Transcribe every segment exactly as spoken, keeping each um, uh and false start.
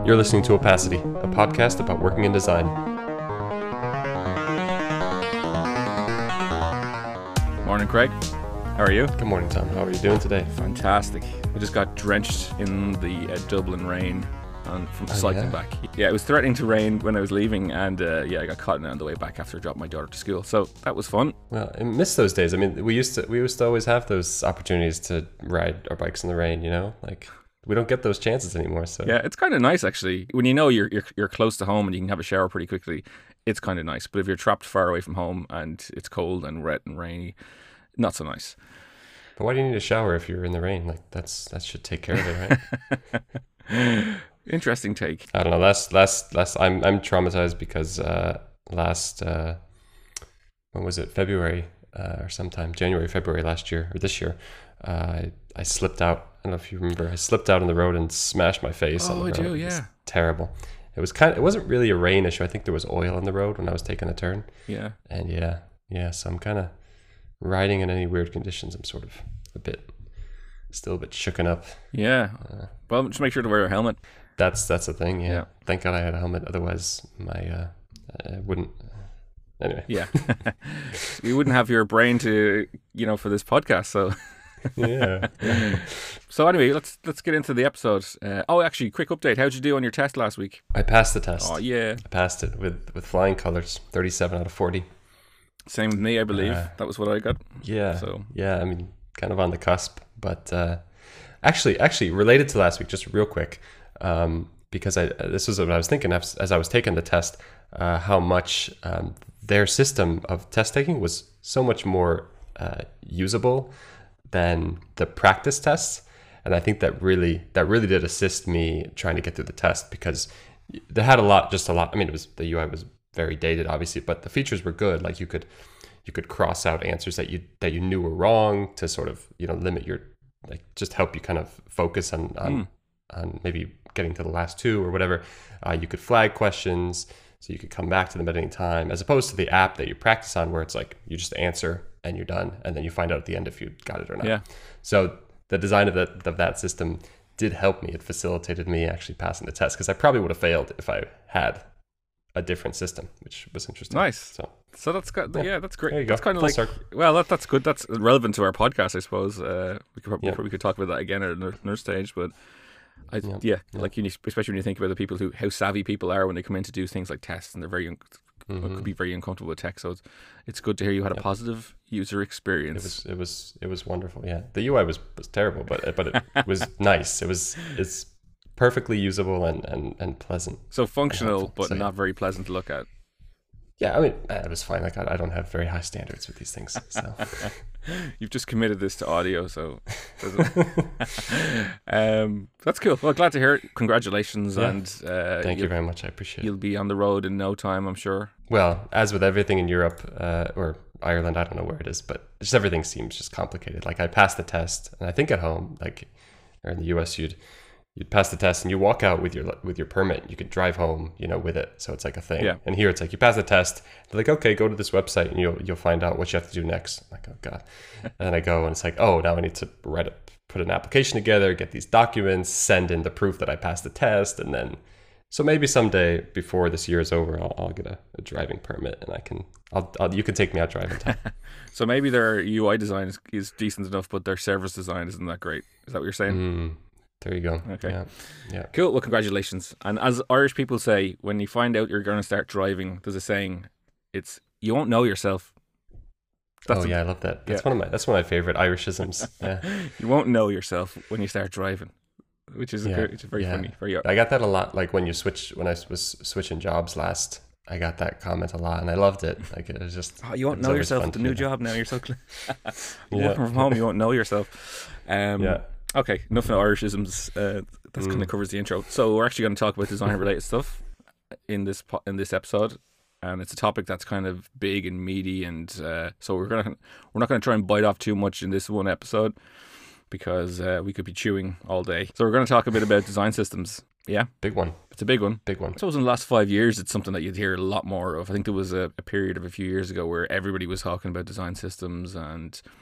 You're listening to Opacity, a podcast about working in design. Morning, Craig. How are you? Good morning, Tom. How are you doing today? Fantastic. I just got drenched in the uh, Dublin rain and from Oh, cycling yeah? back. Yeah, it was threatening to rain when I was leaving, and uh, yeah, I got caught in it on the way back after I dropped my daughter to school. So that was fun. Well, I miss those days. I mean, we used to we used to always have those opportunities to ride our bikes in the rain. You know, like we don't get those chances anymore. So Yeah, it's kind of nice actually. When you know you're, you're you're close to home and you can have a shower pretty quickly, it's kind of nice. But if you're trapped far away from home and it's cold and wet and rainy, not so nice. But why do you need a shower if you're in the rain? Like that's that should take care of it, right? Interesting take. I don't know. Last last last I'm I'm traumatized because uh, last uh, when was it? February uh, or sometime January, February last year or this year. Uh, I I slipped out. I don't know if you remember. I slipped out on the road and smashed my face on Oh, the I road. do, It was yeah. terrible. It was kind of. It wasn't really a rain issue. I think there was oil on the road when I was taking the turn. Yeah. And yeah, yeah. So I'm kind of riding in any weird conditions. I'm sort of a bit, still a bit shooken up. Yeah. Uh, Well, just make sure to wear a helmet. That's that's the thing. Yeah. Yeah. Thank God I had a helmet. Otherwise, my uh, I wouldn't. Anyway. Yeah. You wouldn't have your brain to, you know, for this podcast. So, Yeah. yeah. so anyway, let's let's get into the episode. Uh, oh, actually, quick update. How'd you do on your test last week? I passed the test. Oh, yeah. I passed it with with flying colors. thirty-seven out of forty. Same with me, I believe. Uh, that was what I got. Yeah. So, Yeah. I mean, kind of on the cusp, but uh, actually, actually related to last week, just real quick, um, because I this was what I was thinking as, as I was taking the test, uh, how much um, their system of test taking was so much more uh, usable than the practice tests, and I think that really that really did assist me trying to get through the test because they had a lot, just a lot. I mean, it was the U I was very dated, obviously, but the features were good. Like you could you could cross out answers that you that you knew were wrong to sort of you know limit your like just help you kind of focus on on, Mm. on maybe getting to the last two or whatever. Uh, you could flag questions so you could come back to them at any time, as opposed to the app that you practice on where it's like you just answer and you're done, and then you find out at the end if you got it or not. yeah. So the design of that of that system did help me. It facilitated me actually passing the test because I probably would have failed if I had a different system, which was interesting. Nice. So So that's good. Yeah. Yeah, that's great. there you That's go. kind of Full like, circle. well, that, that's good. That's relevant to our podcast, I suppose. Uh, we could probably, Yeah. we could talk about that again at another another stage, but I, Yeah. yeah, Yeah. like you, need- especially when you think about the people who, how savvy people are when they come in to do things like tests, and they're very, un- Mhm. could be very uncomfortable with tech. So it's, it's good to hear you had a Yep. positive user It experience. was it was it was wonderful. Yeah, the U I was was terrible, but but it was nice. It was it's perfectly usable and and and pleasant. So functional, helpful. but So, yeah. not very pleasant to look at. Yeah, I mean uh, it was fine. Like I, I don't have very high standards with these things. So You've just committed this to audio, so um, that's cool. Well, glad to hear it. Congratulations, Yeah. and uh, thank you you'll, very much. I appreciate it. you'll be on the road in no time, I'm sure. Well, as with everything in Europe uh, or Ireland, I don't know where it is, but just everything seems just complicated. Like I passed the test, and I think at home, like or in the U S, you'd you'd pass the test and you walk out with your with your permit. You could drive home, you know, with it. So it's like a thing. Yeah. And here it's like you pass the test. They're like, okay, go to this website and you'll you'll find out what you have to do next. I'm like, oh god. And then I go and it's like, oh, now I need to write up, put an application together, get these documents, send in the proof that I passed the test, and then. So maybe someday before this year is over, I'll, I'll get a, a driving permit and I can, I'll, I'll, you can take me out driving time. So maybe their U I design is, is decent enough, but their service design isn't that great. Is that what you're saying? Mm, there you go. Okay. Yeah. Yeah. Cool. Well, congratulations. And as Irish people say, when you find out you're going to start driving, there's a saying, it's you won't know yourself. That's oh a- yeah, I love that. That's yeah. one of my that's one of my favorite Irishisms. Yeah. You won't know yourself when you start driving, which is, a Yeah, good, which is very yeah. funny. Very I got that a lot. Like when you switch, when I was switching jobs last, I got that comment a lot, and I loved it. Like it was just. Oh, you won't it was know always yourself fun at the to new do that. job now. You're so cl- you're Yeah. working from home. You won't know yourself. Um, Yeah. Okay, enough of Irishisms. Uh, that Mm. kind of covers the intro. So we're actually going to talk about design-related stuff in this po- in this episode, and it's a topic that's kind of big and meaty, and uh, so we're gonna we're not going to try and bite off too much in this one episode because uh, we could be chewing all day. So we're going to talk a bit about design systems. Yeah, Big one. it's a big one. Big one. I suppose in the last five years, it's something that you'd hear a lot more of. I think there was a, a period of a few years ago where everybody was talking about design systems and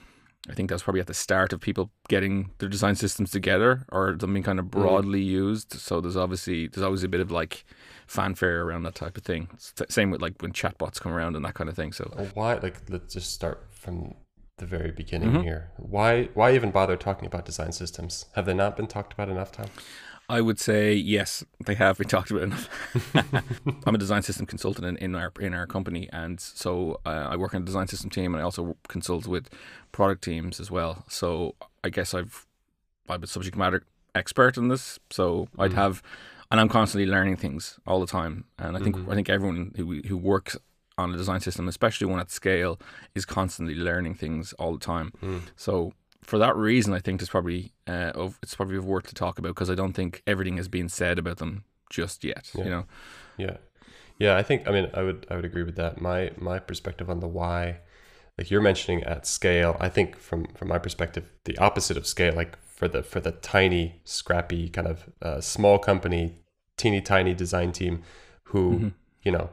I think that's probably at the start of people getting their design systems together or them being kind of broadly mm. used. So there's obviously there's always a bit of like fanfare around that type of thing. It's the same with like when chatbots come around and that kind of thing. So why, like, let's just start from the very beginning mm-hmm. here. Why why even bother talking about design systems? Have they not been talked about enough time? I would say yes, they have been talked about enough. I'm a design system consultant in, in our in our company, and so uh, I work on a design system team, and I also consult with product teams as well. So I guess I've I'm a subject matter expert in this. So mm-hmm. I'd have, and I'm constantly learning things all the time. And I think mm-hmm. I think everyone who who works on a design system, especially one at scale, is constantly learning things all the time. Mm. So for that reason, I think it's probably uh, of, it's probably worth to talk about, because I don't think everything has been said about them just yet. Yeah. You know, yeah, yeah. I think I mean I would I would agree with that. My my perspective on the why, like you're mentioning at scale, I think from from my perspective, the opposite of scale, like for the for the tiny, scrappy kind of uh, small company, teeny tiny design team, who mm-hmm. you know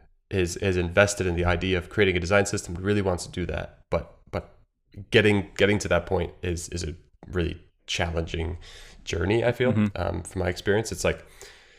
is is invested in the idea of creating a design system, really wants to do that, but but getting getting to that point is is a really challenging journey, I feel. Mm-hmm. Um, from my experience, it's like,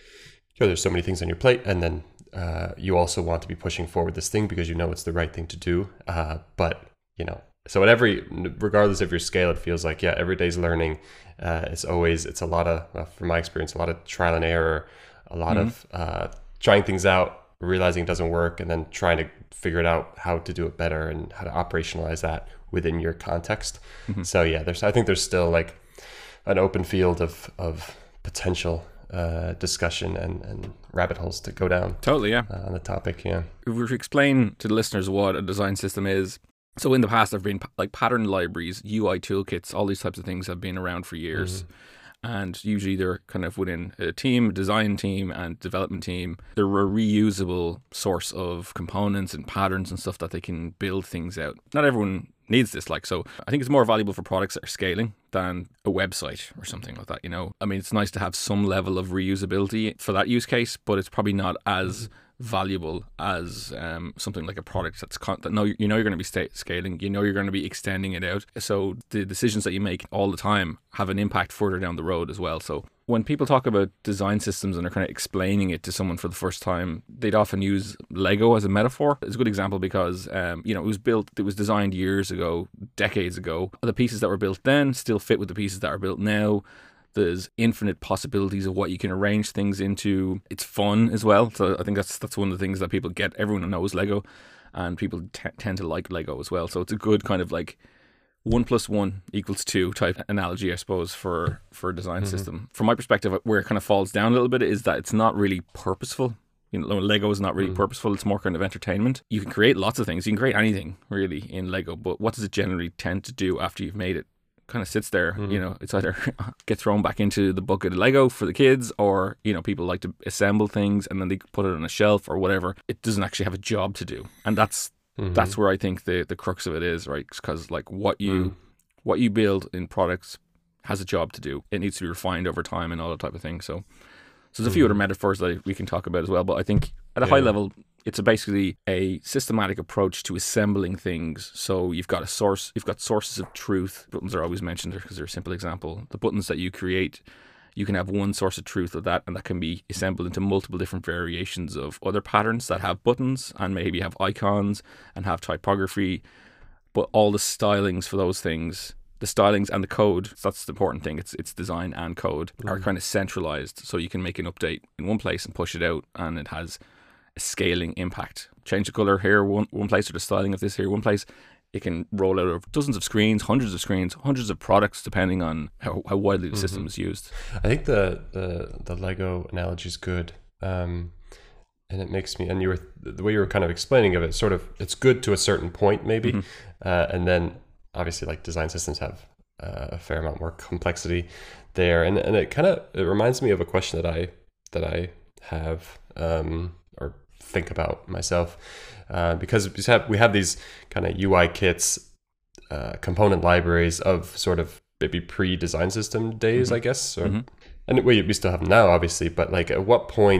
you know, there's so many things on your plate, and then uh, you also want to be pushing forward this thing because you know it's the right thing to do. Uh, but you know, so at every, regardless of your scale, it feels like, yeah, every day's learning. Uh, it's always, it's a lot of, uh, from my experience, a lot of trial and error, a lot mm-hmm. of uh, trying things out, realizing it doesn't work, and then trying to figure it out how to do it better and how to operationalize that within your context. Mm-hmm. So yeah, there's, I think there's still like an open field of of potential uh, discussion and, and rabbit holes to go down. Totally, yeah. Uh, on the topic, yeah. If we were to explain to the listeners what a design system is, so in the past there have been like pattern libraries, U I toolkits, all these types of things have been around for years. Mm-hmm. And usually they're kind of within a team, design team and development team. They're a reusable source of components and patterns and stuff that they can build things out. Not everyone needs this, like, so I think it's more valuable for products that are scaling than a website or something like that, you know. I mean, it's nice to have some level of reusability for that use case, but it's probably not as valuable as um, something like a product that's con- that no, you know you're going to be sta- scaling, you know you're going to be extending it out. So the decisions that you make all the time have an impact further down the road as well. So when people talk about design systems and they're kind of explaining it to someone for the first time, they'd often use Lego as a metaphor. It's a good example because um, you know, it was built, it was designed years ago, decades ago. The pieces that were built then still fit with the pieces that are built now. There's infinite possibilities of what you can arrange things into. It's fun as well. So I think that's that's one of the things that people get. Everyone knows Lego, and people t- tend to like Lego as well. So it's a good kind of like one plus one equals two type analogy, I suppose, for, for a design mm-hmm. system. From my perspective, where it kind of falls down a little bit is that it's not really purposeful. You know, Lego is not really mm. purposeful. It's more kind of entertainment. You can create lots of things. You can create anything really in Lego, but what does it generally tend to do after you've made it? Kind of sits there, mm. you know, it's either get thrown back into the bucket of Lego for the kids, or, you know, people like to assemble things and then they put it on a shelf or whatever. It doesn't actually have a job to do. And that's mm-hmm. that's where I think the, the crux of it is, right? Because like what you mm. what you build in products has a job to do. It needs to be refined over time and all that type of thing. So, so there's a few mm. other metaphors that we can talk about as well. But I think at a yeah. high level, it's a basically a systematic approach to assembling things. So you've got a source, you've got sources of truth. Buttons are always mentioned there because they're a simple example. The buttons that you create, you can have one source of truth of that, and that can be assembled into multiple different variations of other patterns that have buttons and maybe have icons and have typography. But all the stylings for those things, the stylings and the code, that's the important thing. It's it's design and code mm. are kind of centralized. So you can make an update in one place and push it out, and it has scaling impact. Change the color here one one place, or the styling of this here one place. It can roll out of dozens of screens, hundreds of screens, hundreds of products, depending on how, how widely the mm-hmm. system is used. I think the the, the Lego analogy is good, um, and it makes me. And you were the way you were kind of explaining of it. Sort of, it's good to a certain point, maybe, mm-hmm. uh, and then obviously, like design systems have uh, a fair amount more complexity there, and and it kind of it reminds me of a question that I that I have. Um, or think about myself, uh, because we have we have these kind of U I kits, uh, component libraries of sort of maybe pre-design system days, mm-hmm. I guess, or, mm-hmm. and we we still have them now, obviously. But like, at what point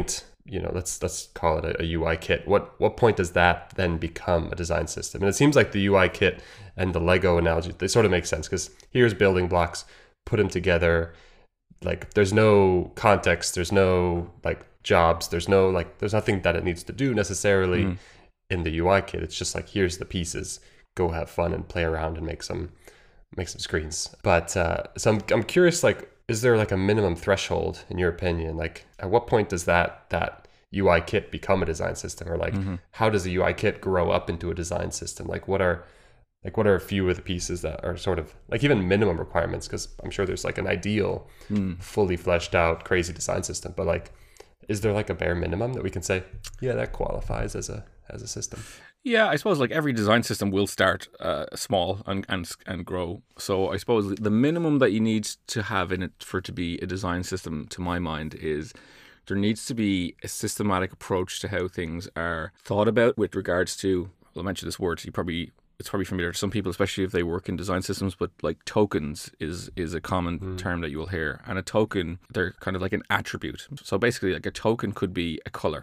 you know, let's let's call it a, a U I kit. What what point does that then become a design system? And it seems like the U I kit and the Lego analogy, they sort of make sense, because here's building blocks, put them together. Like there's no context, there's no like jobs, there's no like there's nothing that it needs to do necessarily mm. in the U I kit. It's just like, here's the pieces, go have fun and play around and make some make some screens. But uh, so I'm I'm curious, like, is there like a minimum threshold in your opinion? Like at what point does that that U I kit become a design system, or like mm-hmm. how does a U I kit grow up into a design system? Like what are Like what are a few of the pieces that are sort of like even minimum requirements? Because I'm sure there's like an ideal, mm. fully fleshed out, crazy design system. But like, is there like a bare minimum that we can say, yeah, that qualifies as a as a system? Yeah, I suppose like every design system will start uh, small and, and and grow. So I suppose the minimum that you need to have in it for it to be a design system, to my mind, is there needs to be a systematic approach to how things are thought about with regards to, I'll mention this word, you probably it's probably familiar to some people, especially if they work in design systems, but like tokens is is a common mm. term that you will hear. And a token, they're kind of like an attribute. So basically like a token could be a color.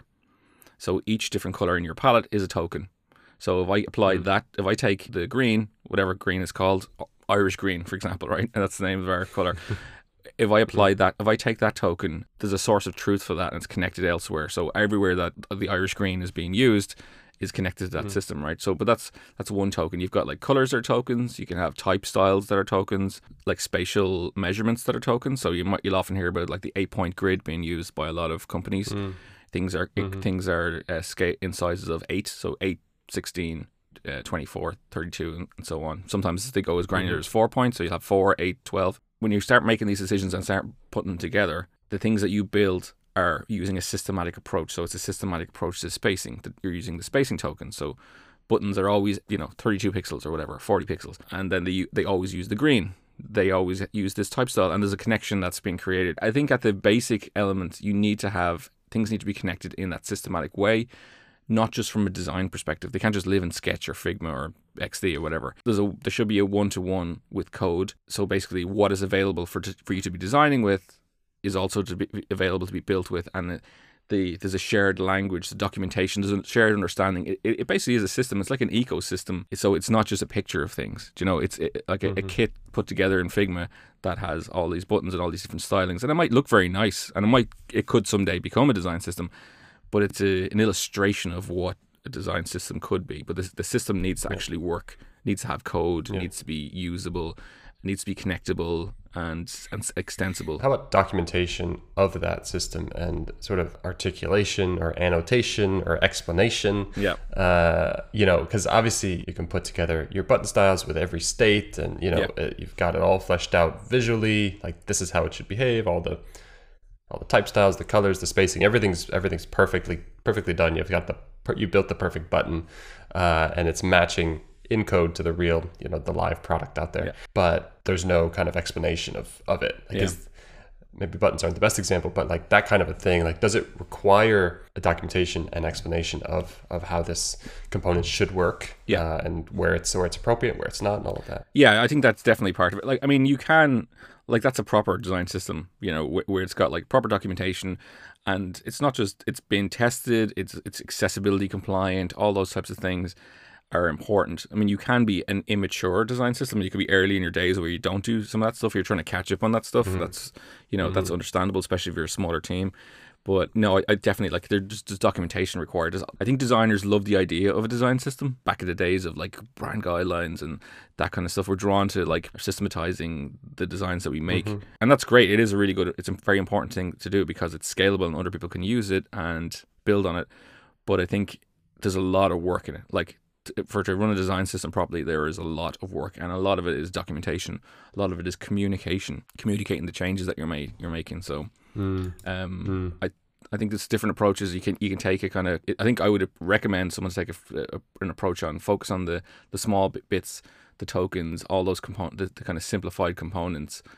So each different color in your palette is a token. So if I apply mm. that, if I take the green, whatever green is called, Irish green, for example, right? And that's the name of our color. If I apply that, if I take that token, there's a source of truth for that and it's connected elsewhere. So everywhere that the Irish green is being used is connected to that mm. system, right? So, but that's that's one token. You've got like colors are tokens. You can have type styles that are tokens, like spatial measurements that are tokens. So you might you'll often hear about like the eight point grid being used by a lot of companies. Mm. Things are mm-hmm. things are uh, scale in sizes of eight, so eight, sixteen, uh, twenty-four, thirty-two, and, and so on. Sometimes they go as granular mm-hmm. as four points. So you'll have four, eight, twelve. When you start making these decisions and start putting them together, the things that you build are using a systematic approach. So it's a systematic approach to spacing. That you're using the spacing token. So buttons are always, you know, thirty-two pixels or whatever, forty pixels. And then they they always use the green. They always use this type style, and there's a connection that's being created. I think at the basic element, you need to have, things need to be connected in that systematic way, not just from a design perspective. They can't just live in Sketch or Figma or X D or whatever. There's a there should be a one-to-one with code. So basically what is available for to, for you to be designing with is also to be available to be built with, and the there's a shared language, the documentation, there's a shared understanding. It, it basically is a system. It's like an ecosystem. So it's not just a picture of things. Do you know, it's it, like a, mm-hmm. a kit put together in Figma that has all these buttons and all these different stylings, and it might look very nice, and it might it could someday become a design system, but it's a, an illustration of what a design system could be. But the, the system needs to yeah. actually work, needs to have code, yeah. needs to be usable, needs to be connectable and and extensible. How about documentation of that system and sort of articulation or annotation or explanation? Yeah. Uh, you know, because obviously you can put together your button styles with every state, and you know yeah. it, you've got it all fleshed out visually. Like this is how it should behave. All the all the type styles, the colors, the spacing, everything's everything's perfectly perfectly done. You've got the you built the perfect button, uh, and it's matching in code to the real, you know, the live product out there. Yeah. But there's no kind of explanation of, of it. Like yeah. is, maybe buttons aren't the best example, but like that kind of a thing, like does it require a documentation and explanation of, of how this component should work yeah. uh, and where it's where it's appropriate, where it's not, and all of that? Yeah, I think that's definitely part of it. Like, I mean, you can, like that's a proper design system, you know, wh- where it's got like proper documentation, and it's not just, it's been tested, it's it's accessibility compliant, all those types of things are important. I mean, you can be an immature design system. You could be early in your days where you don't do some of that stuff. You're trying to catch up on that stuff. Mm-hmm. That's, you know, mm-hmm. that's understandable, especially if you're a smaller team. But no, I, I definitely, like, there's just, just documentation required. I think designers love the idea of a design system. Back in the days of like brand guidelines and that kind of stuff, we're drawn to like systematizing the designs that we make. Mm-hmm. And that's great. It is a really good, it's a very important thing to do because it's scalable and other people can use it and build on it. But I think there's a lot of work in it. Like, for to run a design system properly, there is a lot of work, and a lot of it is documentation. A lot of it is communication, communicating the changes that you're ma- you're making. So, mm. Um, mm. I I think there's different approaches you can you can take. A kind of, I think I would recommend someone to take a, a, an approach on focus on the the small bits, the tokens, all those components, the, the kind of simplified components,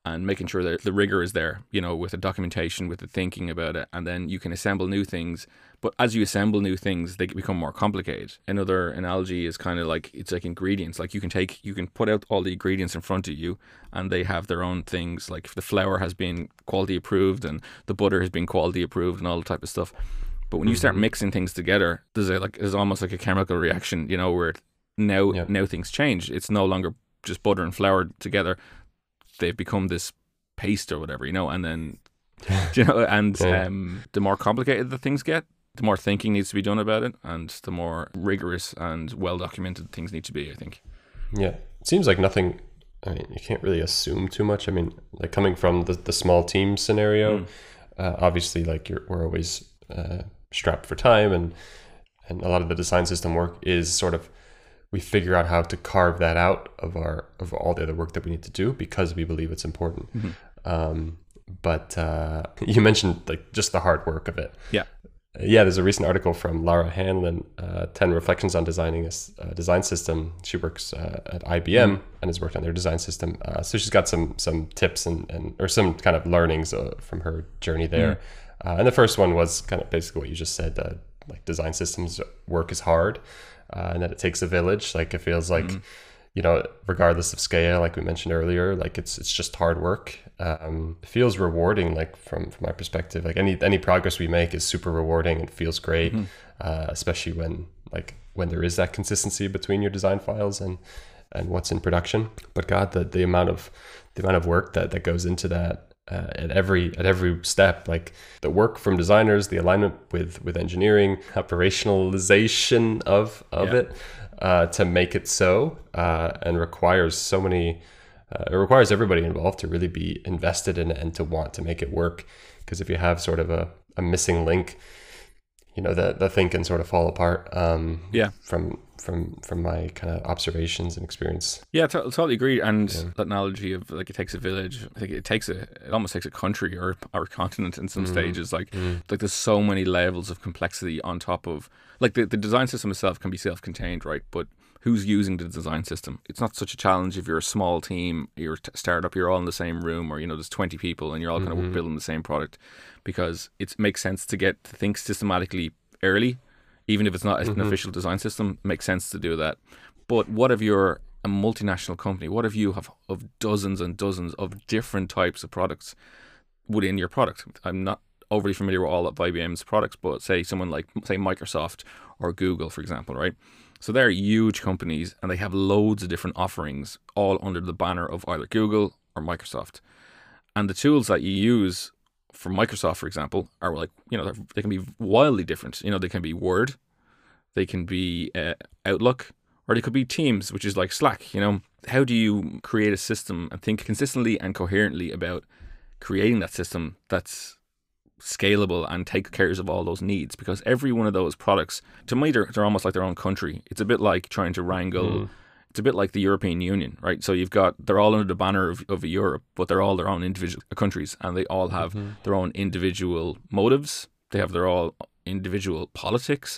and making sure that the rigor is there, you know, with the documentation, with the thinking about it, and then you can assemble new things. But as you assemble new things, they become more complicated. Another analogy is kind of like, it's like ingredients. Like you can take, you can put out all the ingredients in front of you, and they have their own things. Like the flour has been quality approved, and the butter has been quality approved, and all the type of stuff. But when you start mixing things together, there's a, like there's almost like a chemical reaction, you know, where now Yeah. now things change. It's no longer just butter and flour together. They've become this paste or whatever, you know, and then you know, and Yeah. um, the more complicated the things get, the more thinking needs to be done about it, and the more rigorous and well documented things need to be, I think. Yeah, it seems like nothing. I mean, you can't really assume too much. I mean, like coming from the, the small team scenario, Mm. uh, obviously, like you're we're always uh, strapped for time, and and a lot of the design system work is sort of we figure out how to carve that out of our of all the other work that we need to do because we believe it's important. Mhm. Um, but uh, you mentioned like just the hard work of it. Yeah. Yeah, there's a recent article from Lara Hanlon, uh, ten Reflections on Designing a S- a Design System. She works uh, at I B M and has worked on their design system. Uh, so she's got some some tips and, and or some kind of learnings uh, from her journey there. Uh, and the first one was kind of basically what you just said, uh, like design systems work is hard uh, and that it takes a village. Like it feels like, you know, regardless of scale, like we mentioned earlier, like it's it's just hard work. Um, it feels rewarding, like from, from my perspective. Like any any progress we make is super rewarding and feels great, uh, especially when like when there is that consistency between your design files and and what's in production. But God, the the amount of the amount of work that that goes into that uh, at every at every step, like the work from designers, the alignment with with engineering, operationalization of of Yeah. it. Uh, to make it so, uh, and requires so many, uh, it requires everybody involved to really be invested in it and to want to make it work. Because if you have sort of a, a missing link, you know, the, the thing can sort of fall apart. Um, Yeah. From from from my kind of observations and experience. Yeah, t- totally agree. And that analogy of like it takes a village, I think it takes a, it almost takes a country or or a continent in some stages. Like, like there's so many levels of complexity on top of like the, the design system itself can be self-contained, right? But who's using the design system? It's not such a challenge if you're a small team, you're a startup, you're all in the same room, or you know there's twenty people and you're all kind of building the same product, because it makes sense to get to think systematically early. Even if it's not an official design system, it makes sense to do that. But what if you're a multinational company? What if you have of dozens and dozens of different types of products within your product? I'm not overly familiar with all of I B M's products, but say someone like, say Microsoft or Google, for example, right? So they're huge companies and they have loads of different offerings all under the banner of either Google or Microsoft. And the tools that you use for Microsoft, for example, are like, you know, they can be wildly different. You know, they can be Word, they can be uh, Outlook, or they could be Teams, which is like Slack. You know, how do you create a system and think consistently and coherently about creating that system that's scalable and take care of all those needs? Because every one of those products, to me, they're, they're almost like their own country. It's a bit like trying to wrangle. Mm. It's a bit like the European Union, right? So you've got, they're all under the banner of, of Europe, but they're all their own individual countries, and they all have mm-hmm. their own individual motives. They have their all individual politics,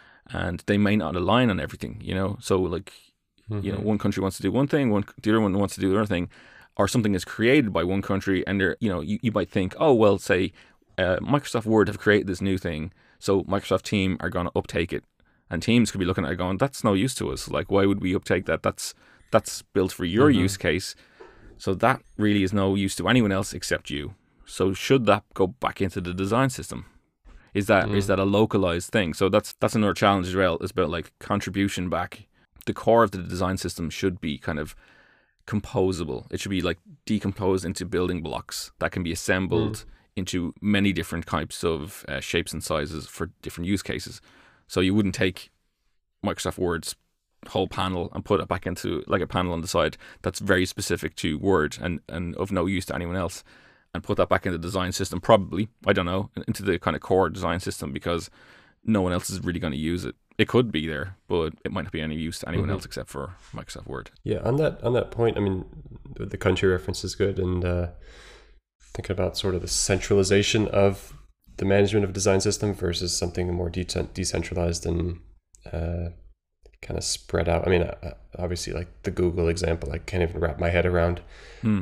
and they may not align on everything, you know? So like, mm-hmm. you know, one country wants to do one thing, one the other one wants to do the other thing, or something is created by one country, and they're, you know, you, you might think, oh, well, say uh, Microsoft Word have created this new thing, so Microsoft team are going to uptake it. And teams could be looking at it going, that's no use to us. Like, why would we uptake that? That's that's built for your mm-hmm. use case. So that really is no use to anyone else except you. So should that go back into the design system? Is that mm. is that a localized thing? So that's that's another challenge as well. It's about like contribution back. The core of the design system should be kind of composable. It should be like decomposed into building blocks that can be assembled mm. into many different types of uh, shapes and sizes for different use cases. So you wouldn't take Microsoft Word's whole panel and put it back into like a panel on the side that's very specific to Word and, and of no use to anyone else, and put that back in the design system, probably, I don't know, into the kind of core design system, because no one else is really going to use it. It could be there, but it might not be any use to anyone mm-hmm. else except for Microsoft Word. Yeah, on that on that point, I mean, the country reference is good, and uh, thinking about sort of the centralization of the management of design system versus something more de- decentralized and uh, kind of spread out. I mean, uh, obviously, like the Google example, I can't even wrap my head around mm.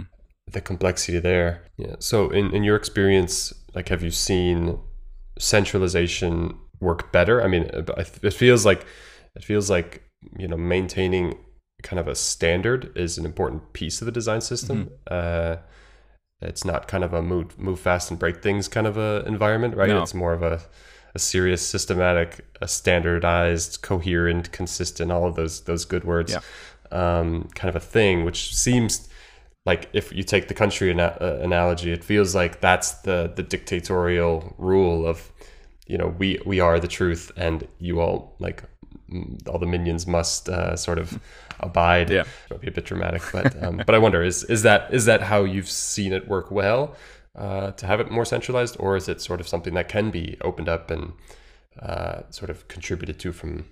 the complexity there. Yeah. So in, in your experience, like, have you seen centralization work better? I mean, it feels like it feels like you know maintaining kind of a standard is an important piece of the design system. Mm-hmm. Uh, it's not kind of a move move fast and break things kind of a environment, right? No. It's more of a a serious, systematic, a standardized, coherent, consistent, all of those those good words, yeah. um, kind of a thing, which seems like, if you take the country ana- uh, analogy, it feels like that's the the dictatorial rule of, you know, we we are the truth, and you all, like, all the minions must uh, sort of abide. Yeah, might be a bit dramatic, but um, but I wonder, is is that is that how you've seen it work well, uh, to have it more centralized, or is it sort of something that can be opened up and uh, sort of contributed to from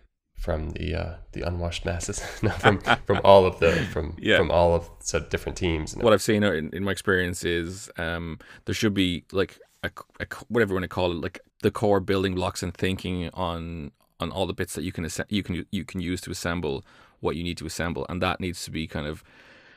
from the uh, the unwashed masses, no, from from all of the from yeah. from all of sort of different teams? What I've seen in, in my experience is um, there should be like a, a, whatever you want to call it, like the core building blocks and thinking on on all the bits that you can you can you can use to assemble what you need to assemble, and that needs to be kind of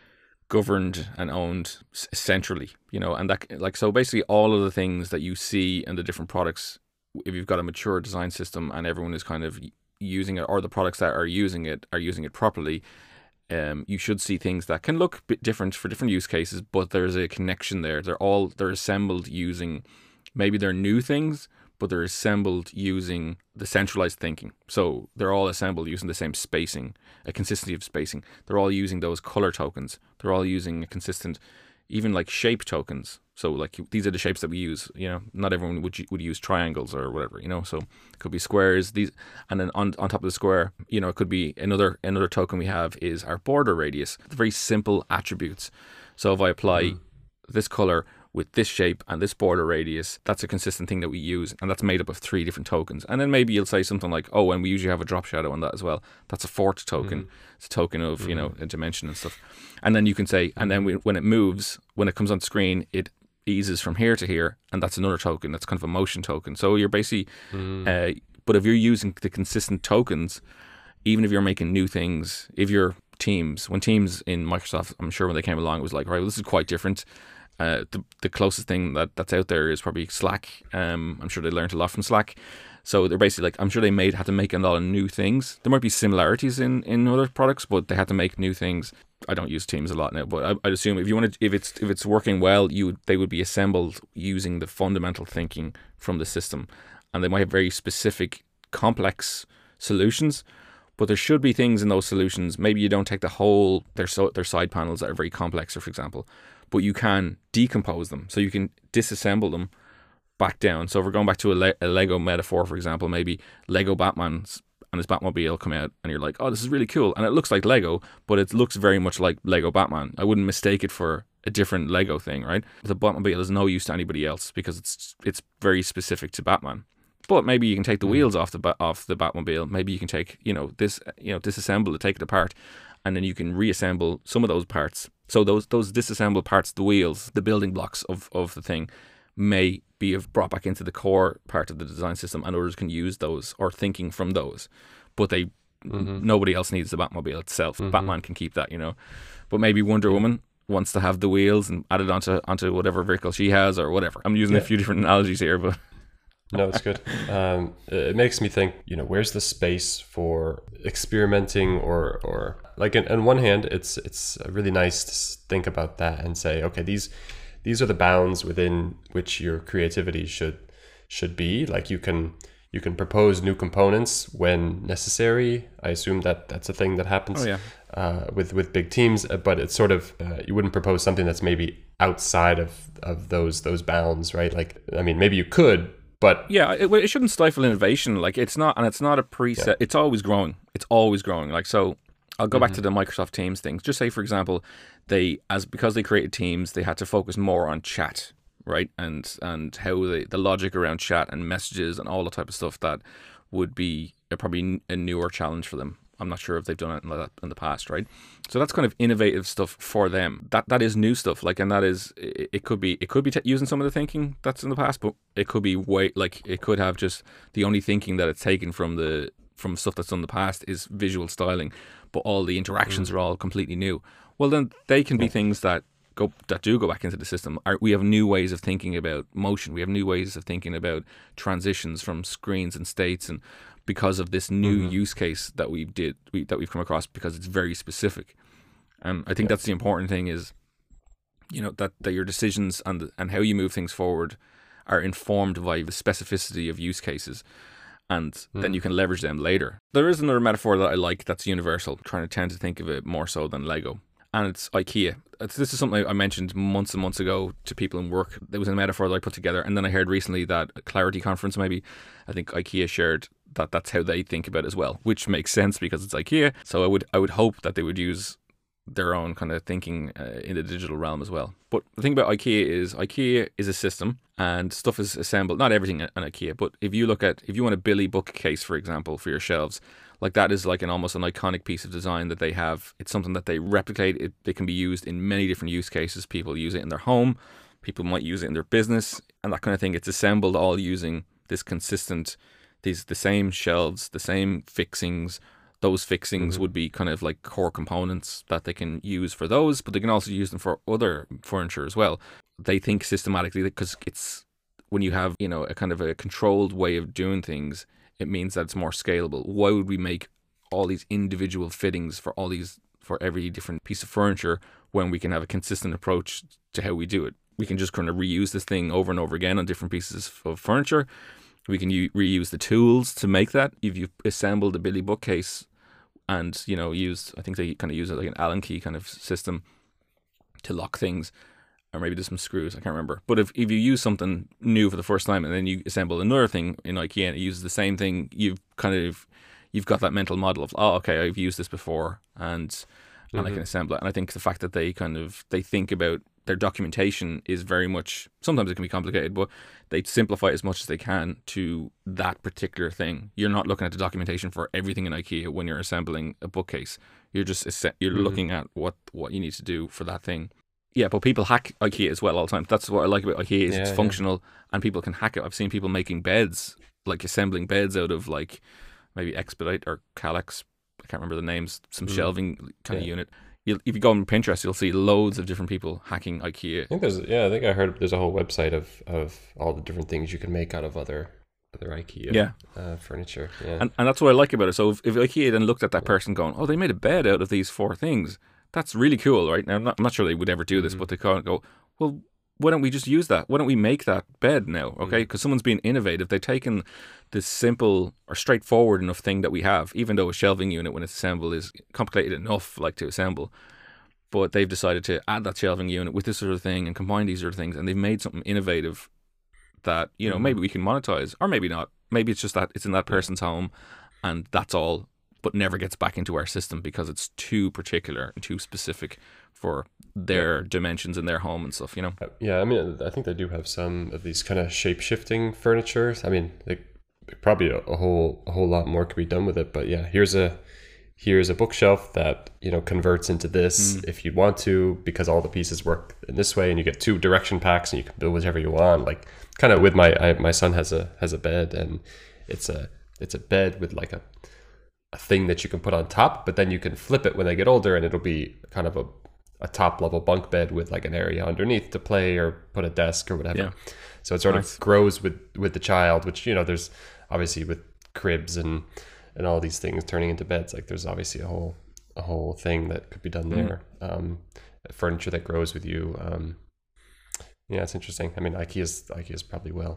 governed and owned centrally, you know. And that, like, so basically all of the things that you see in the different products, if you've got a mature design system and everyone is kind of using it, or the products that are using it are using it properly, um, you should see things that can look a bit different for different use cases, but there's a connection there. They're all they're assembled using, maybe they're new things, but they're assembled using the centralized thinking. So they're all assembled using the same spacing, a consistency of spacing. They're all using those color tokens. They're all using a consistent, even like shape tokens. So like, these are the shapes that we use. You know, not everyone would would use triangles or whatever. You know, so it could be squares. These, and then on on top of the square, you know, it could be another another token we have is our border radius. The very simple attributes. So if I apply mm. this color with this shape and this border radius, that's a consistent thing that we use, and that's made up of three different tokens. And then maybe you'll say something like, oh, and we usually have a drop shadow on that as well. That's a fourth token. Mm-hmm. It's a token of, mm-hmm. you know, a dimension and stuff. And then you can say, and then we, when it moves, when it comes on screen, it eases from here to here, and that's another token. That's kind of a motion token. So you're basically, mm. uh, but if you're using the consistent tokens, even if you're making new things, if you're Teams, when Teams in Microsoft, I'm sure when they came along, it was like, right, well, this is quite different. Uh, the the closest thing that, that's out there is probably Slack. Um, I'm sure they learned a lot from Slack. So they're basically like, I'm sure they made had to make a lot of new things. There might be similarities in, in other products, but they had to make new things. I don't use Teams a lot now, but I, I'd assume if you want to, if it's if it's working well, you would, they would be assembled using the fundamental thinking from the system, and they might have very specific, complex solutions. But there should be things in those solutions. Maybe you don't take the whole their so their side panels that are very complex, or for example. But you can decompose them, so you can disassemble them back down. So if we're going back to a, Le- a Lego metaphor, for example, maybe Lego Batman's and his Batmobile come out, and you're like, oh, this is really cool. And it looks like Lego, but it looks very much like Lego Batman. I wouldn't mistake it for a different Lego thing, right? The Batmobile is no use to anybody else because it's it's very specific to Batman. But maybe you can take the mm. wheels off the ba- off the Batmobile. Maybe you can take, you know, this, you know, disassemble it, take it apart, and then you can reassemble some of those parts. So those those disassembled parts, the wheels, the building blocks of, of the thing, may be brought back into the core part of the design system, and others can use those or thinking from those. But they mm-hmm. nobody else needs the Batmobile itself. Mm-hmm. Batman can keep that, you know. But maybe Wonder Woman wants to have the wheels and add it onto onto whatever vehicle she has or whatever. I'm using yeah. a few different analogies here, but no, it's good. Um, it makes me think, you know, where's the space for experimenting, or, or like, in, on one hand, it's it's really nice to think about that and say, okay, these these are the bounds within which your creativity should should be. Like, you can you can propose new components when necessary. I assume that that's a thing that happens oh, yeah. uh, with with big teams, but it's sort of uh, you wouldn't propose something that's maybe outside of of those those bounds, right? Like, I mean, maybe you could. But yeah, it, it shouldn't stifle innovation. Like, it's not, and it's not a preset. Yeah. It's always growing. It's always growing. Like, so I'll go mm-hmm. back to the Microsoft Teams things. Just say, for example, they, as because they created Teams, they had to focus more on chat, right? And and how they, the logic around chat and messages and all the type of stuff that would be a, probably a newer challenge for them. I'm not sure if they've done it in the, in the past, right? So that's kind of innovative stuff for them. That that is new stuff, like, and that is it, it could be it could be t- using some of the thinking that's in the past, but it could be way like it could have just the only thinking that it's taken from the from stuff that's done in the past is visual styling, but all the interactions mm. are all completely new. Well, then they can be things that go that do go back into the system are we have new ways of thinking about motion. We have new ways of thinking about transitions from screens and states, and because of this new mm-hmm. use case that we did we, that we've come across, because it's very specific. And I think yeah. that's the important thing is, you know, that, that your decisions and the, and how you move things forward are informed by the specificity of use cases, and mm. then you can leverage them later. There is another metaphor that I like that's universal, trying to tend to think of it more so than Lego, and it's IKEA. It's, this is something I mentioned months and months ago to people in work. There was a metaphor that I put together, and then I heard recently that a Clarity conference, maybe, I think IKEA shared that that's how they think about it as well, which makes sense because it's IKEA. So I would I would hope that they would use their own kind of thinking uh, in the digital realm as well. But the thing about IKEA is IKEA is a system, and stuff is assembled, not everything on IKEA, but if you look at, if you want a Billy bookcase, for example, for your shelves, like that is like an almost an iconic piece of design that they have. It's something that they replicate. It, they can be used in many different use cases. People use it in their home, people might use it in their business, and that kind of thing. It's assembled all using this consistent, these the same shelves, the same fixings. Those fixings mm-hmm. would be kind of like core components that they can use for those, but they can also use them for other furniture as well. They think systematically because it's, when you have, you know, a kind of a controlled way of doing things, it means that it's more scalable. Why would we make all these individual fittings for all these, for every different piece of furniture, when we can have a consistent approach to how we do it? We can just kind of reuse this thing over and over again on different pieces of furniture. We can u- reuse the tools to make that. If you've assembled a Billy bookcase and, you know, used, I think they kind of use it like an Allen key kind of system to lock things, or maybe there's some screws, I can't remember. But if, if you use something new for the first time and then you assemble another thing in IKEA and it uses the same thing, you've kind of, you've got that mental model of, oh, okay, I've used this before, and and mm-hmm. I can assemble it. And I think the fact that they kind of, they think about their documentation is very much, sometimes it can be complicated, but they simplify it as much as they can to that particular thing. You're not looking at the documentation for everything in IKEA when you're assembling a bookcase. You're just, you're mm-hmm. looking at what, what you need to do for that thing. Yeah, but people hack IKEA as well all the time. That's what I like about IKEA, is yeah, it's functional yeah. and people can hack it. I've seen people making beds, like assembling beds out of like maybe Expedite or Kallax, I can't remember the names, some mm. shelving kind yeah. of unit. You'll, if you go on Pinterest, you'll see loads of different people hacking IKEA. I think there's, yeah, I think I heard there's a whole website of, of all the different things you can make out of other other IKEA yeah. uh, furniture. Yeah. And and that's what I like about it. So if, if IKEA then looked at that person going, oh, they made a bed out of these four things, that's really cool, right? Now, I'm not, I'm not sure they would ever do this, mm-hmm. but they can't go, well, why don't we just use that? Why don't we make that bed now, okay? Because mm-hmm. someone's being innovative. They've taken this simple or straightforward enough thing that we have, even though a shelving unit, when it's assembled, is complicated enough, like, to assemble. But they've decided to add that shelving unit with this sort of thing and combine these sort of things, and they've made something innovative that, you know, mm-hmm. maybe we can monetize, or maybe not. Maybe it's just that it's in that person's home and that's all, but never gets back into our system because it's too particular and too specific for their yeah. dimensions in their home and stuff, you know? Yeah, I mean, I think they do have some of these kind of shape-shifting furniture. I mean, like, probably a, a whole a whole lot more could be done with it, but yeah, here's a here's a bookshelf that, you know, converts into this mm. if you want to, because all the pieces work in this way, and you get two direction packs and you can build whatever you want. Like, kind of with my I, my son has a has a bed, and it's a it's a bed with like a a thing that you can put on top, but then you can flip it when they get older and it'll be kind of a, a top level bunk bed with like an area underneath to play or put a desk or whatever. Yeah. So it sort nice. of grows with, with the child, which, you know, there's obviously with cribs and, and all these things turning into beds, like there's obviously a whole, a whole thing that could be done there. Mm. Um, furniture that grows with you. Um, yeah, it's interesting. I mean, IKEA's, IKEA's probably well,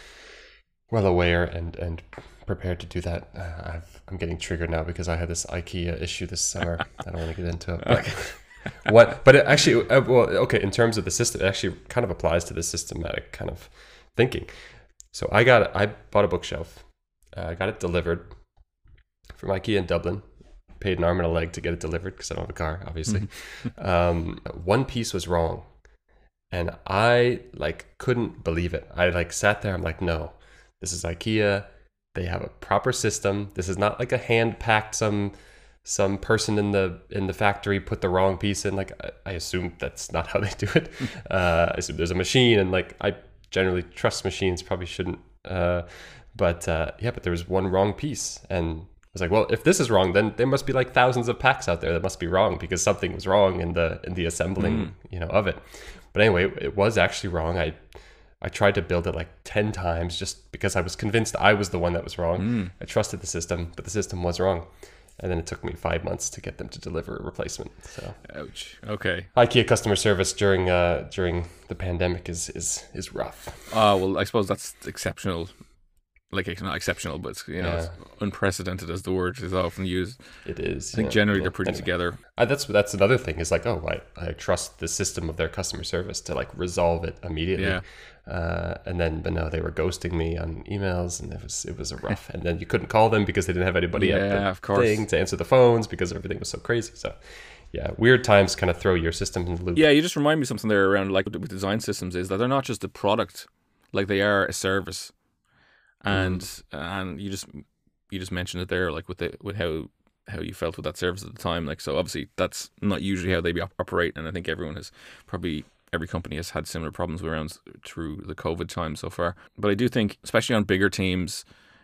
well aware and, and prepared to do that. Uh, I've, I'm getting triggered now because I had this IKEA issue this summer. I don't want to get into it. But, what, but it actually, uh, well, okay, in terms of the system, it actually kind of applies to the systematic kind of thinking. So I got, I bought a bookshelf. Uh, I got it delivered from IKEA in Dublin. Paid an arm and a leg to get it delivered because I don't have a car, obviously. um, one piece was wrong. And I like couldn't believe it. I like sat there. I'm like, no, this is IKEA. They have a proper system. This is not like a hand packed, some some person in the in the factory put the wrong piece in. Like, I, I assume that's not how they do it. Uh, I assume there's a machine, and like I generally trust machines. Probably shouldn't. Uh, but uh, yeah, but there was one wrong piece, and was like, well, if this is wrong, then there must be like thousands of packs out there that must be wrong because something was wrong in the in the assembling, mm. you know, of it. But anyway, it was actually wrong. I I tried to build it like ten times just because I was convinced I was the one that was wrong. Mm. I trusted the system, but the system was wrong. And then it took me five months to get them to deliver a replacement. So, ouch. Okay. IKEA customer service during uh, during the pandemic is is is rough. Oh, well, I suppose that's exceptional. Like, it's not exceptional, but you know, yeah. it's unprecedented as the word is often used. It is. I think yeah, generally yeah. they're pretty anyway, together. I, that's that's another thing. Is like, oh, I, I trust the system of their customer service to like resolve it immediately. Yeah. Uh, and then, but no, they were ghosting me on emails, and it was it was a rough. And then you couldn't call them because they didn't have anybody yeah, at the of course. thing to answer the phones because everything was so crazy. So, yeah, weird times kind of throw your system in the loop. Yeah, you just remind me of something there around like with design systems is that they're not just a product, like they are a service. And mm. and you just you just mentioned it there, like with the with how how you felt with that service at the time. Like, so obviously that's not usually how they be op- operate, and I think everyone has probably every company has had similar problems around through the COVID time so far. But I do think, especially on bigger teams,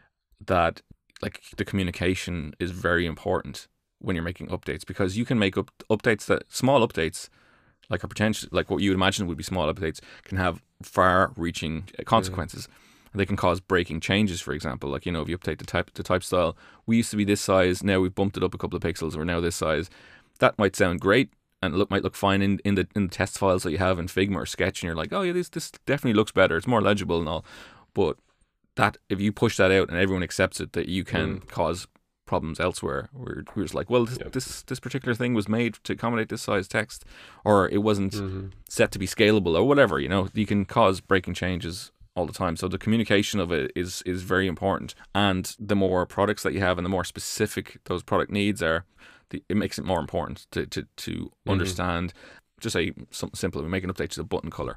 that like the communication is very important when you're making updates, because you can make up updates that small updates like a potential like what you would imagine would be small updates can have far-reaching consequences. Mm. They can cause breaking changes, for example. Like, you know, if you update the type the type style, we used to be this size, now we've bumped it up a couple of pixels, we're now this size. That might sound great and look might look fine in, in the in the test files that you have in Figma or Sketch, and you're like, oh yeah, this this definitely looks better, it's more legible and all. But that if you push that out and everyone accepts it, that you can mm. cause problems elsewhere. We're, we're just like, well, this, yep. this this particular thing was made to accommodate this size text, or it wasn't mm-hmm. set to be scalable, or whatever. You know, you can cause breaking changes all the time. So the communication of it is is very important, and the more products that you have and the more specific those product needs are, the, it makes it more important to to, to mm-hmm. understand. Just say something simple, we make an update to the button color,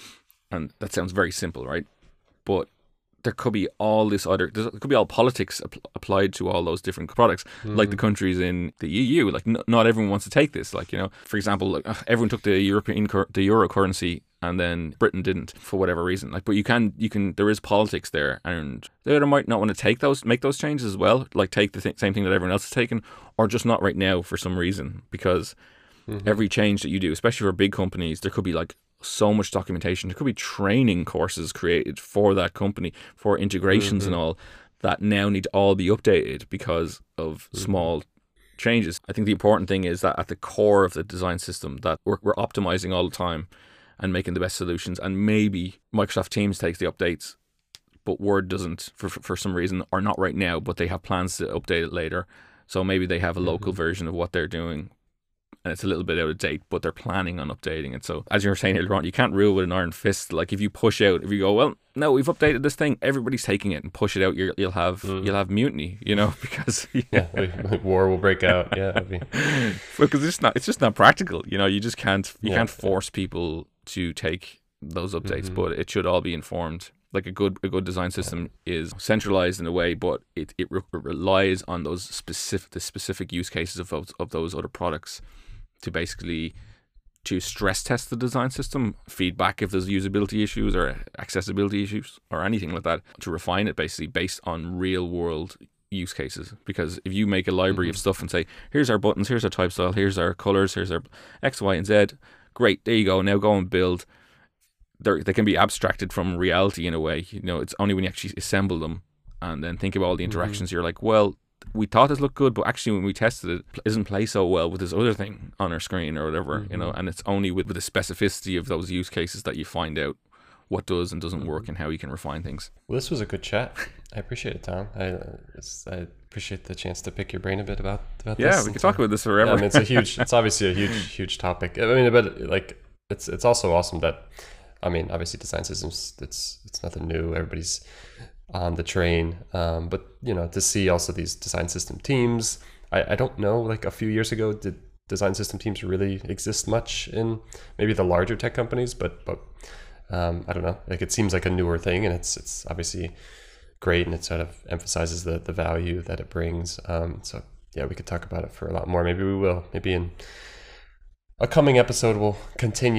and that sounds very simple, right? But there could be all this other, there could be all politics ap- applied to all those different products, mm-hmm. like the countries in the E U. Like, n- not everyone wants to take this. Like, you know, for example, like, uh, everyone took the European cur- the euro currency, and then Britain didn't for whatever reason. Like, but you can, you can, there is politics there, and they either might not want to take those, make those changes as well, like take the th- same thing that everyone else has taken, or just not right now for some reason, because mm-hmm. every change that you do, especially for big companies, there could be like so much documentation. There could be training courses created for that company, for integrations mm-hmm. and all, that now need to all be updated because of mm-hmm. small changes. I think the important thing is that at the core of the design system, that we're, we're optimizing all the time and making the best solutions. And maybe Microsoft Teams takes the updates, but Word doesn't for for some reason, or not right now, but they have plans to update it later. So maybe they have a local mm-hmm. version of what they're doing, and it's a little bit out of date, but they're planning on updating it. So as you were saying earlier on, you can't rule with an iron fist. Like, if you push out, if you go, well, no, we've updated this thing, everybody's taking it, and push it out, you're, you'll have mm. you'll have mutiny, you know, because yeah, like, war will break out. Yeah, I mean. Because it's not, it's just not practical. You know, you just can't you yeah. can't force people to take those updates, mm-hmm. but it should all be informed. Like, a good a good design system is centralized in a way, but it it re- relies on those specific the specific use cases of those, of those other products, to basically to stress test the design system, feedback if there's usability issues or accessibility issues or anything like that, to refine it basically based on real world use cases. Because if you make a library mm-hmm. of stuff and say, here's our buttons, here's our type style, here's our colors, here's our X, Y, and Z, great, there you go, now go and build. They're, they can be abstracted from reality in a way. You know, it's only when you actually assemble them and then think about all the interactions, mm-hmm. you're like, well, we thought this looked good, but actually when we tested it, it doesn't play so well with this other thing on our screen or whatever, mm-hmm. you know, and it's only with, with the specificity of those use cases that you find out what does and doesn't mm-hmm. work and how you can refine things. Well, this was a good chat. I appreciate it, Tom. I it's, I appreciate the chance to pick your brain a bit about, about yeah, this. Yeah, we could talk about this forever. Yeah, I mean, it's a huge, it's obviously a huge, huge topic. I mean, but like, it's it's also awesome that, I mean, obviously design systems, it's it's nothing new. Everybody's on the train, um, but you know, to see also these design system teams, I, I don't know, like a few years ago, did design system teams really exist much in maybe the larger tech companies? But but um, I don't know, like it seems like a newer thing, and it's it's obviously great, and it sort of emphasizes the the value that it brings. Um, so yeah, we could talk about it for a lot more. Maybe we will. Maybe in a coming episode we'll continue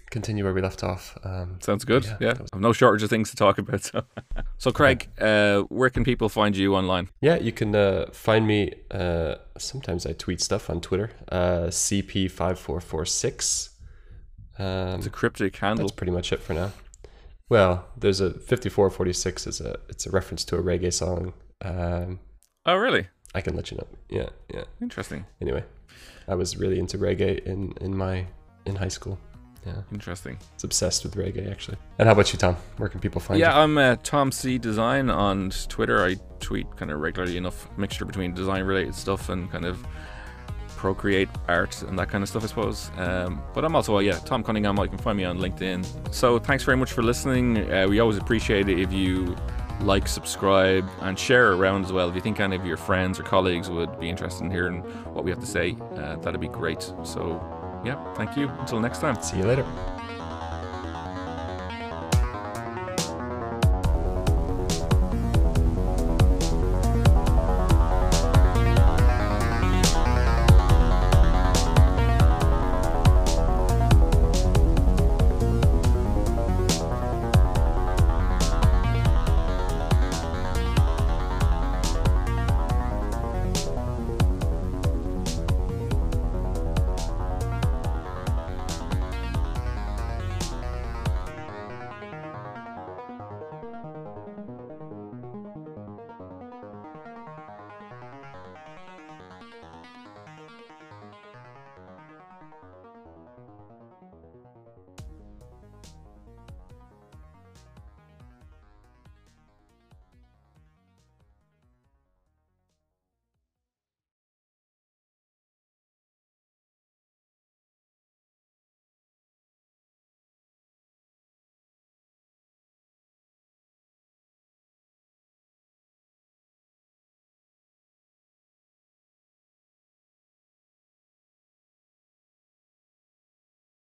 continue where we left off. Um, Sounds good. yeah, Yeah, that was- I've no shortage of things to talk about. So, so Craig, uh, where can people find you online? Yeah, you can uh, find me. Uh, sometimes I tweet stuff on Twitter. Uh, C P five four four six. Um, It's a cryptic handle. that's pretty much it for now. Well, there's a fifty-four forty-six is a it's a reference to a reggae song. Um, Oh, really? I can let you know. Yeah, yeah. Interesting. Anyway, I was really into reggae in in my in high school. Yeah, Interesting. it's obsessed with reggae actually. And how about you, Tom? Where can people find Yeah, you? I'm uh, Tom C Design on Twitter. I tweet kind of regularly enough, mixture between design related stuff and kind of procreate art and that kind of stuff, I suppose. Um, but I'm also, uh, yeah, Tom Cunningham. You can find me on LinkedIn. So thanks very much for listening. Uh, we always appreciate it if you like, subscribe, and share around as well. If you think any of your friends or colleagues would be interested in hearing what we have to say, uh, that'd be great. So, yeah, thank you. Until next time. See you later.